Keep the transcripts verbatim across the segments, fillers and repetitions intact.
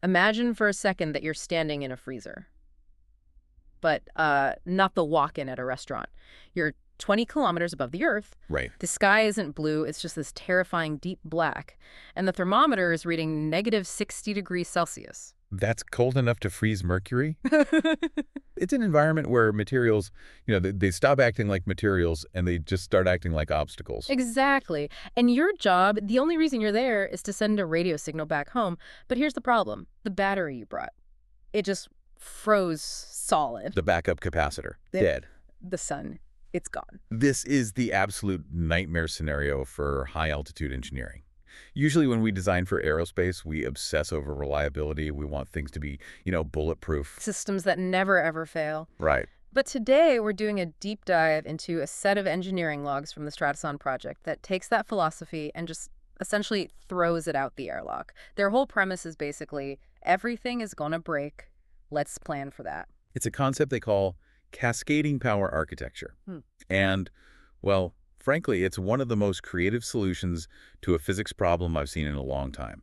Imagine for a second that you're standing in a freezer, but uh, not the walk-in at a restaurant. You're twenty kilometers above the Earth. Right. The sky isn't blue, it's just this terrifying deep black. And the thermometer is reading negative sixty degrees Celsius. That's cold enough to freeze mercury? It's an environment where materials, you know, they, they stop acting like materials and they just start acting like obstacles. Exactly. And your job, the only reason you're there is to send a radio signal back home. But here's the problem. The battery you brought, it just froze solid. The backup capacitor, The- dead. The sun, it's gone. This is the absolute nightmare scenario for high-altitude engineering. Usually when we design for aerospace, we obsess over reliability. We want things to be, you know, bulletproof. Systems that never, ever fail. Right. But today, we're doing a deep dive into a set of engineering logs from the Stratasson project that takes that philosophy and just essentially throws it out the airlock. Their whole premise is basically, everything is going to break. Let's plan for that. It's a concept they call cascading power architecture. Hmm. And, well, frankly, it's one of the most creative solutions to a physics problem I've seen in a long time.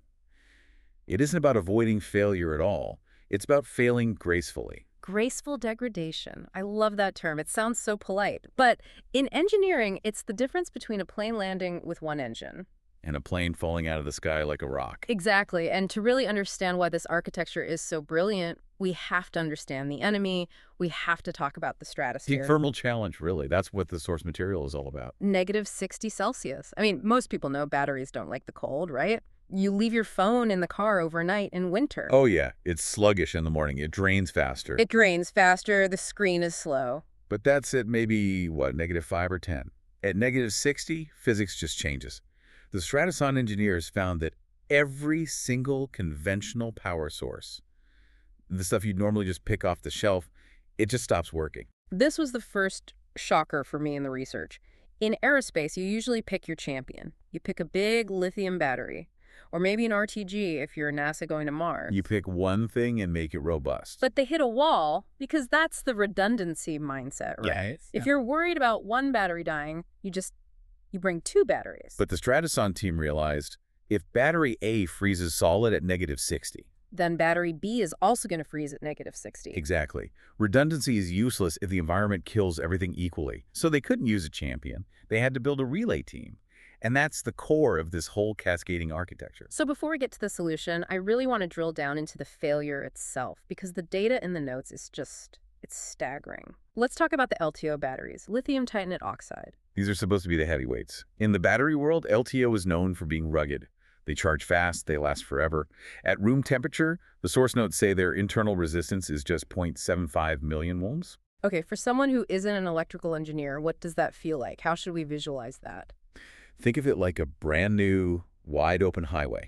It isn't about avoiding failure at all. It's about failing gracefully. Graceful degradation. I love that term. It sounds so polite. But in engineering, it's the difference between a plane landing with one engine. And a plane falling out of the sky like a rock. Exactly. And to really understand why this architecture is so brilliant, we have to understand the enemy. We have to talk about the stratosphere. Peak thermal challenge, really. That's what the source material is all about. Negative sixty Celsius. I mean, most people know batteries don't like the cold, right? You leave your phone in the car overnight in winter. Oh, yeah. It's sluggish in the morning. It drains faster. It drains faster. The screen is slow. But that's at maybe, what, negative five or ten. At negative sixty, physics just changes. The Stratasson engineers found that every single conventional power source, the stuff you'd normally just pick off the shelf, it just stops working. This was the first shocker for me in the research. In aerospace, you usually pick your champion. You pick a big lithium battery, or maybe an R T G if you're NASA going to Mars. You pick one thing and make it robust. But they hit a wall because that's the redundancy mindset, right? Yeah. If you're worried about one battery dying, you just you bring two batteries. But the Stratasson team realized if battery A freezes solid at negative sixty. Then battery B is also going to freeze at negative sixty. Exactly. Redundancy is useless if the environment kills everything equally. So they couldn't use a champion. They had to build a relay team. And that's the core of this whole cascading architecture. So before we get to the solution, I really want to drill down into the failure itself, because the data in the notes is just, it's staggering. Let's talk about the L T O batteries, lithium titanate oxide. These are supposed to be the heavyweights. In the battery world, L T O is known for being rugged. They charge fast, they last forever. At room temperature, the source notes say their internal resistance is just zero point seven five million ohms. Okay, for someone who isn't an electrical engineer, what does that feel like? How should we visualize that? Think of it like a brand new, wide open highway.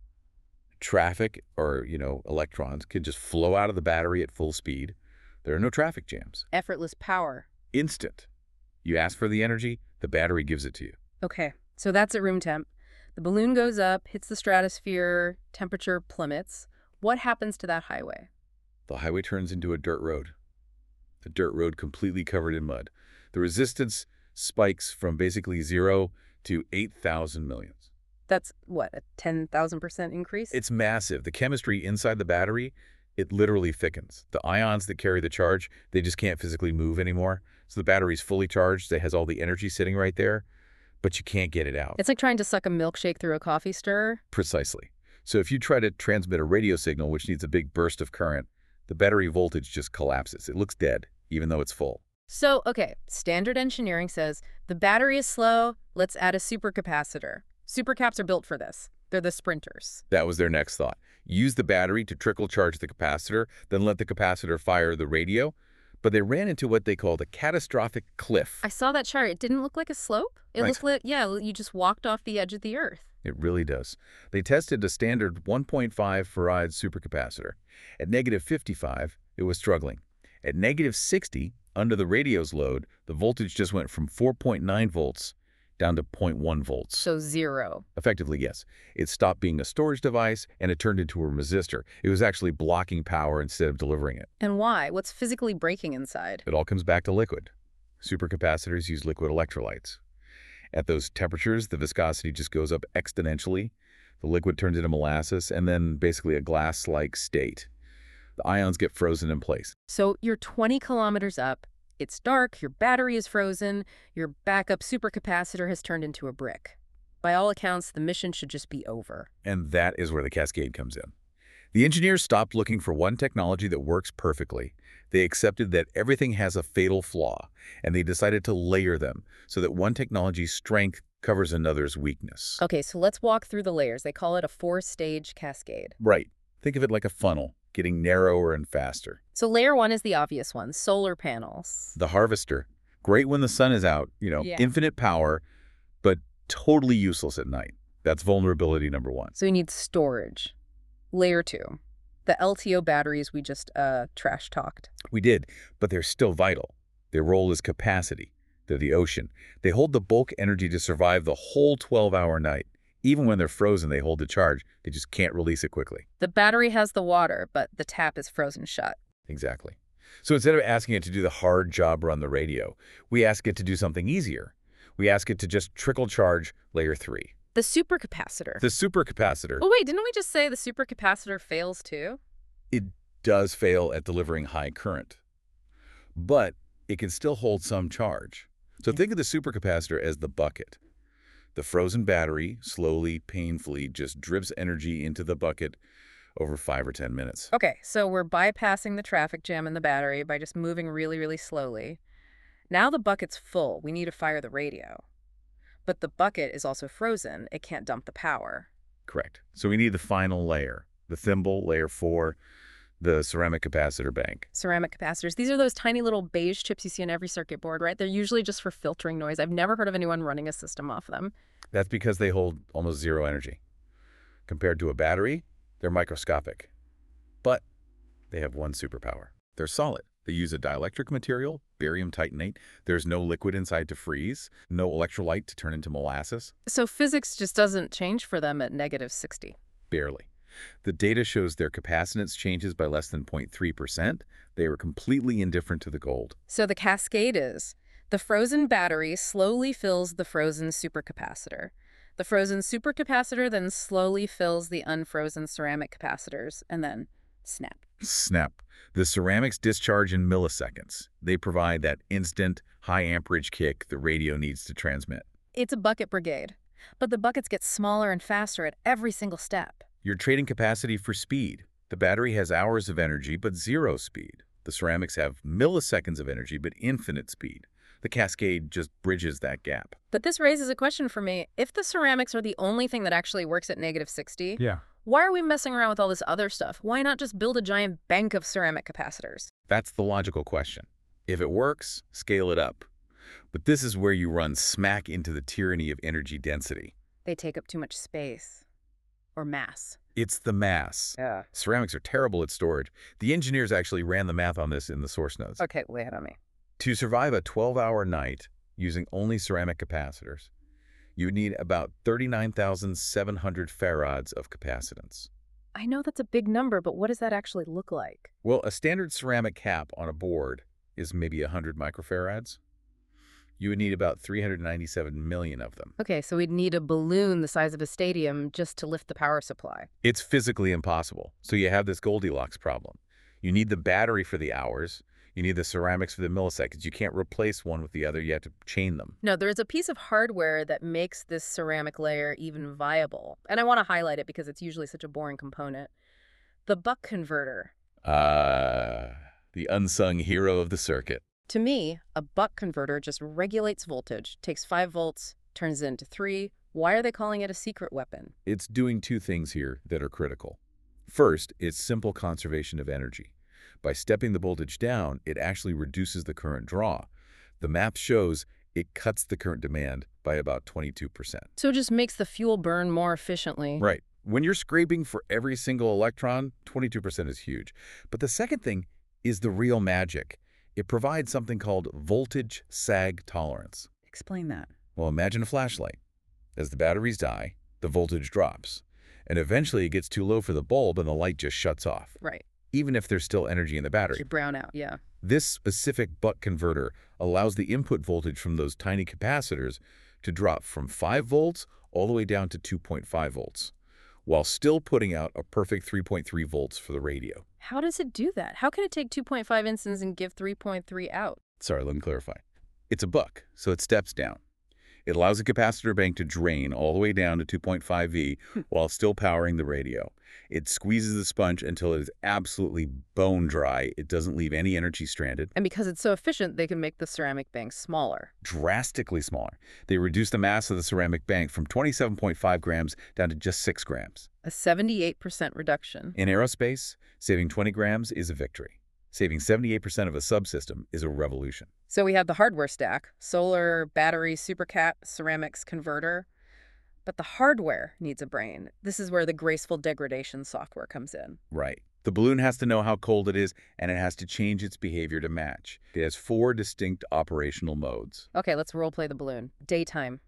Traffic, or, you know, electrons, can just flow out of the battery at full speed. There are no traffic jams. Effortless power. Instant. You ask for the energy, the battery gives it to you. Okay, so that's at room temp. The balloon goes up, hits the stratosphere, temperature plummets. What happens to that highway? The highway turns into a dirt road. A dirt road completely covered in mud. The resistance spikes from basically zero to eight thousand millions. That's, what, a ten thousand percent increase? It's massive. The chemistry inside the battery, it literally thickens. The ions that carry the charge, they just can't physically move anymore. So the battery's fully charged. It has all the energy sitting right there, but you can't get it out. It's like trying to suck a milkshake through a coffee stirrer. Precisely. So if you try to transmit a radio signal, which needs a big burst of current, the battery voltage just collapses. It looks dead, even though it's full. So, okay, standard engineering says the battery is slow, let's add a supercapacitor. Supercaps are built for this. They're the sprinters. That was their next thought. Use the battery to trickle charge the capacitor, then let the capacitor fire the radio. But they ran into what they called a catastrophic cliff. I saw that chart. It didn't look like a slope. It Right. looked like, yeah, you just walked off the edge of the earth. It really does. They tested a standard one point five farad supercapacitor. At negative fifty-five, it was struggling. At negative sixty, under the radio's load, the voltage just went from four point nine volts down to zero point one volts. So zero. Effectively, yes. It stopped being a storage device, and it turned into a resistor. It was actually blocking power instead of delivering it. And why? What's physically breaking inside? It all comes back to liquid. Supercapacitors use liquid electrolytes. At those temperatures, the viscosity just goes up exponentially. The liquid turns into molasses and then basically a glass-like state. The ions get frozen in place. So you're twenty kilometers up, it's dark, your battery is frozen, your backup supercapacitor has turned into a brick. By all accounts, the mission should just be over. And that is where the cascade comes in. The engineers stopped looking for one technology that works perfectly. They accepted that everything has a fatal flaw, and they decided to layer them so that one technology's strength covers another's weakness. Okay, so let's walk through the layers. They call it a four-stage cascade. Right. Think of it like a funnel, getting narrower and faster. So layer one is the obvious one, solar panels. The harvester, great when the sun is out, you know, Yeah. infinite power, but totally useless at night. That's vulnerability number one. So you need storage. Layer two, the L T O batteries we just uh, trash talked. We did, but they're still vital. Their role is capacity. They're the ocean. They hold the bulk energy to survive the whole twelve-hour night. Even when they're frozen, they hold the charge. They just can't release it quickly. The battery has the water, but the tap is frozen shut. Exactly. So instead of asking it to do the hard job run the radio, we ask it to do something easier. We ask it to just trickle charge layer three. The supercapacitor. The supercapacitor. Oh, wait, didn't we just say the supercapacitor fails too? It does fail at delivering high current, but it can still hold some charge. So think of the supercapacitor as the bucket. The frozen battery slowly, painfully just drips energy into the bucket over five or ten minutes. Okay, so we're bypassing the traffic jam in the battery by just moving really, really slowly. Now the bucket's full. We need to fire the radio. But the bucket is also frozen. It can't dump the power. Correct. So we need the final layer, the thimble, layer four, the ceramic capacitor bank. Ceramic capacitors. These are those tiny little beige chips you see on every circuit board, right? They're usually just for filtering noise. I've never heard of anyone running a system off them. That's because they hold almost zero energy. Compared to a battery, they're microscopic. But they have one superpower. They're solid. They use a dielectric material, barium titanate. There's no liquid inside to freeze, no electrolyte to turn into molasses. So physics just doesn't change for them at negative sixty. Barely. The data shows their capacitance changes by less than zero point three percent. They are completely indifferent to the gold. So the cascade is, the frozen battery slowly fills the frozen supercapacitor. The frozen supercapacitor then slowly fills the unfrozen ceramic capacitors, and then snap. Snap. The ceramics discharge in milliseconds. They provide that instant, high amperage kick the radio needs to transmit. It's a bucket brigade, but the buckets get smaller and faster at every single step. You're trading capacity for speed. The battery has hours of energy, but zero speed. The ceramics have milliseconds of energy, but infinite speed. The cascade just bridges that gap. But this raises a question for me. If the ceramics are the only thing that actually works at negative sixty, Yeah. why are we messing around with all this other stuff? Why not just build a giant bank of ceramic capacitors? That's the logical question. If it works, scale it up. But this is where you run smack into the tyranny of energy density. They take up too much space. Or mass. It's the mass. Yeah. Ceramics are terrible at storage. The engineers actually ran the math on this in the source notes. Okay, lay it on me. To survive a twelve-hour night using only ceramic capacitors, you would need about thirty-nine thousand seven hundred farads of capacitance. I know that's a big number, but what does that actually look like? Well, a standard ceramic cap on a board is maybe one hundred microfarads. You would need about three hundred ninety-seven million of them. Okay, so we'd need a balloon the size of a stadium just to lift the power supply. It's physically impossible. So you have this Goldilocks problem. You need the battery for the hours. You need the ceramics for the milliseconds. You can't replace one with the other. You have to chain them. No, there's a piece of hardware that makes this ceramic layer even viable. And I want to highlight it because it's usually such a boring component. The buck converter. Uh, the unsung hero of the circuit. To me, a buck converter just regulates voltage, takes five volts, turns it into three. Why are they calling it a secret weapon? It's doing two things here that are critical. First, it's simple conservation of energy. By stepping the voltage down, it actually reduces the current draw. The map shows it cuts the current demand by about twenty-two percent. So it just makes the fuel burn more efficiently. Right. When you're scraping for every single electron, twenty-two percent is huge. But the second thing is the real magic. It provides something called voltage sag tolerance. Explain that. Well, imagine a flashlight. As the batteries die, the voltage drops. And eventually it gets too low for the bulb and the light just shuts off. Right. Even if there's still energy in the battery. You brown out, yeah. This specific buck converter allows the input voltage from those tiny capacitors to drop from five volts all the way down to two point five volts. while still putting out a perfect three point three volts for the radio. How does it do that? How can it take two point five instants and give three point three out? Sorry, let me clarify. It's a buck, so it steps down. It allows the capacitor bank to drain all the way down to two point five V while still powering the radio. It squeezes the sponge until it is absolutely bone dry. It doesn't leave any energy stranded. And because it's so efficient, they can make the ceramic bank smaller. Drastically smaller. They reduce the mass of the ceramic bank from twenty-seven point five grams down to just six grams. A seventy-eight percent reduction. In aerospace, saving twenty grams is a victory. Saving seventy-eight percent of a subsystem is a revolution. So we have the hardware stack: solar, battery, supercap, ceramics, converter. But the hardware needs a brain. This is where the graceful degradation software comes in. Right. The balloon has to know how cold it is, and it has to change its behavior to match. It has four distinct operational modes. Okay, let's role-play the balloon. Daytime.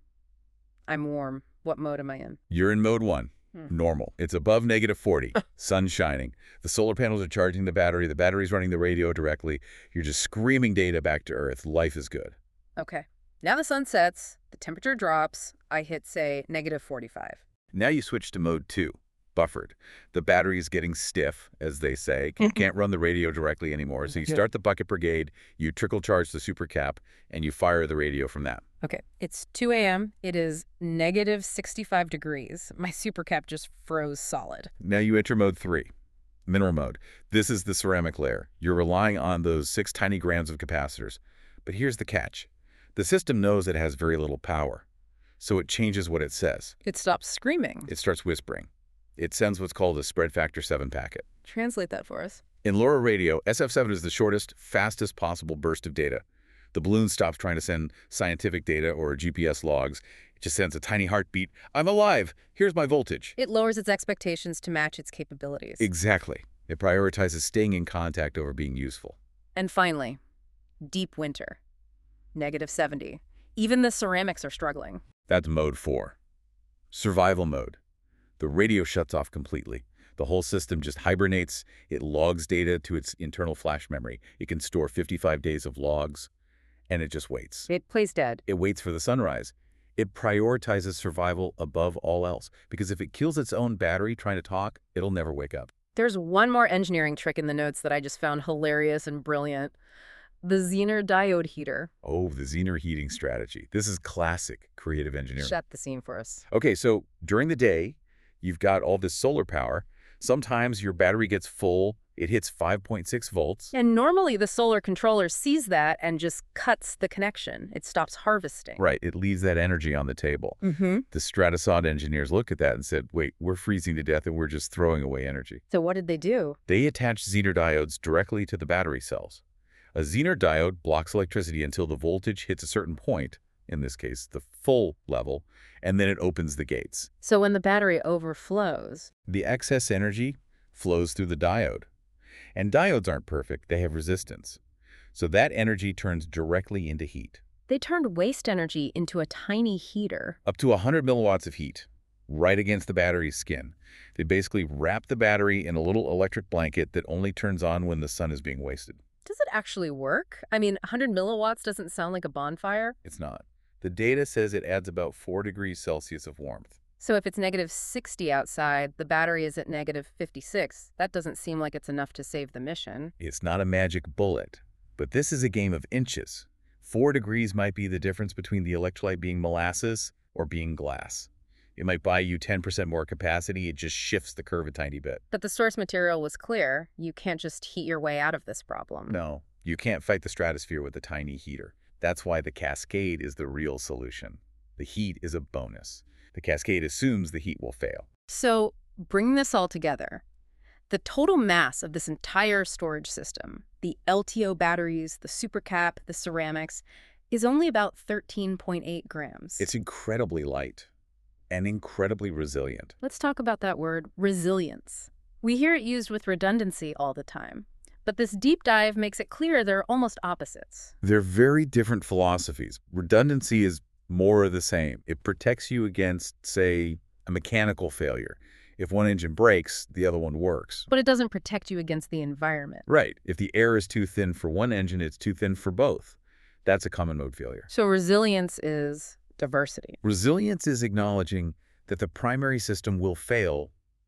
I'm warm. What mode am I in? You're in mode one. Hmm. Normal. It's above negative forty. Sun shining. The solar panels are charging the battery. The battery's running the radio directly. You're just screaming data back to Earth. Life is good. Okay. Now the sun sets, the temperature drops, I hit, say, negative forty-five. Now you switch to mode two, buffered. The battery is getting stiff, as they say. You can't run the radio directly anymore, so you start the bucket brigade, you trickle charge the supercap, and you fire the radio from that. Okay, it's two A M It is negative sixty-five degrees. My supercap just froze solid. Now you enter mode three, mineral mode. This is the ceramic layer. You're relying on those six tiny grams of capacitors. But here's the catch. The system knows it has very little power, so it changes what it says. It stops screaming. It starts whispering. It sends what's called a spread factor seven packet. Translate that for us. In LoRa radio, S F seven is the shortest, fastest possible burst of data. The balloon stops trying to send scientific data or G P S logs. It just sends a tiny heartbeat. I'm alive. Here's my voltage. It lowers its expectations to match its capabilities. Exactly. It prioritizes staying in contact over being useful. And finally, deep winter. negative seventy. Even the ceramics are struggling. That's mode four. Survival mode. The radio shuts off completely. The whole system just hibernates. It logs data to its internal flash memory. It can store fifty-five days of logs, and it just waits. It plays dead. It waits for the sunrise. It prioritizes survival above all else, because if it kills its own battery trying to talk, it'll never wake up. There's one more engineering trick in the notes that I just found hilarious and brilliant. The Zener diode heater. Oh, the Zener heating strategy. This is classic creative engineering. Set the scene for us. Okay, so during the day, you've got all this solar power. Sometimes your battery gets full. It hits five point six volts. And normally the solar controller sees that and just cuts the connection. It stops harvesting. Right, it leaves that energy on the table. Mm-hmm. The Stratasod engineers looked at that and said, wait, we're freezing to death and we're just throwing away energy. So what did they do? They attached Zener diodes directly to the battery cells. A Zener diode blocks electricity until the voltage hits a certain point, in this case, the full level, and then it opens the gates. So when the battery overflows, the excess energy flows through the diode. And diodes aren't perfect, they have resistance. So that energy turns directly into heat. they turned waste energy into a tiny heater. Up to one hundred milliwatts of heat, right against the battery's skin. They basically wrap the battery in a little electric blanket that only turns on when the sun is being wasted. Does it actually work? I mean, one hundred milliwatts doesn't sound like a bonfire. It's not. The data says it adds about four degrees Celsius of warmth. So if it's negative sixty outside, the battery is at negative fifty-six. That doesn't seem like it's enough to save the mission. It's not a magic bullet, but this is a game of inches. Four degrees might be the difference between the electrolyte being molasses or being glass. It might buy you ten percent more capacity. It just shifts the curve a tiny bit. But the source material was clear. You can't just heat your way out of this problem. No, you can't fight the stratosphere with a tiny heater. That's why the cascade is the real solution. The heat is a bonus. The cascade assumes the heat will fail. So, bring this all together. The total mass of this entire storage system, the L T O batteries, the supercap, the ceramics, is only about thirteen point eight grams. It's incredibly light and incredibly resilient. Let's talk about that word, resilience. We hear it used with redundancy all the time. But this deep dive makes it clear they're almost opposites. They're very different philosophies. Redundancy is more of the same. It protects you against, say, a mechanical failure. If one engine breaks, the other one works. But it doesn't protect you against the environment. Right. If the air is too thin for one engine, it's too thin for both. That's a common mode failure. So resilience is diversity. Resilience is acknowledging that the primary system will fail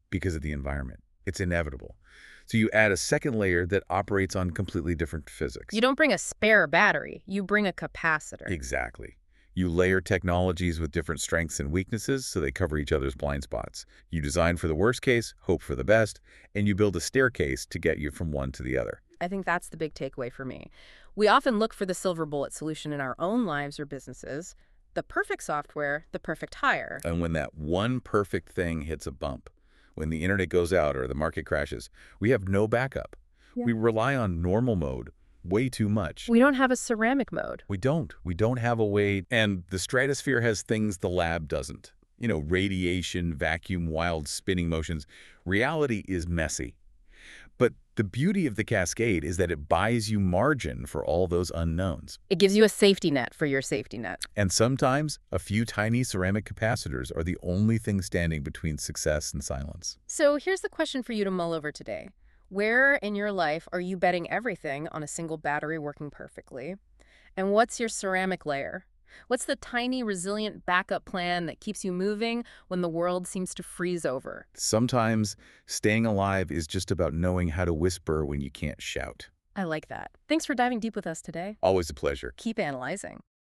because of the environment. It's inevitable. So you add a second layer that operates on completely different physics. You don't bring a spare battery, you bring a capacitor. Exactly. You layer technologies with different strengths and weaknesses so they cover each other's blind spots. You design for the worst case, hope for the best, and you build a staircase to get you from one to the other. I think that's the big takeaway for me. We often look for the silver bullet solution in our own lives or businesses, the perfect software, the perfect hire. And when that one perfect thing hits a bump, when the internet goes out or the market crashes, we have no backup. Yeah. We rely on normal mode way too much. We don't have a ceramic mode. We don't. We don't have a way. And the stratosphere has things the lab doesn't. You know, radiation, vacuum, wild spinning motions. Reality is messy. But the beauty of the Cascade is that it buys you margin for all those unknowns. It gives you a safety net for your safety net. And sometimes a few tiny ceramic capacitors are the only thing standing between success and silence. So here's the question for you to mull over today. Where in your life are you betting everything on a single battery working perfectly? And what's your ceramic layer? What's the tiny, resilient backup plan that keeps you moving when the world seems to freeze over? Sometimes staying alive is just about knowing how to whisper when you can't shout. I like that. Thanks for diving deep with us today. Always a pleasure. Keep analyzing.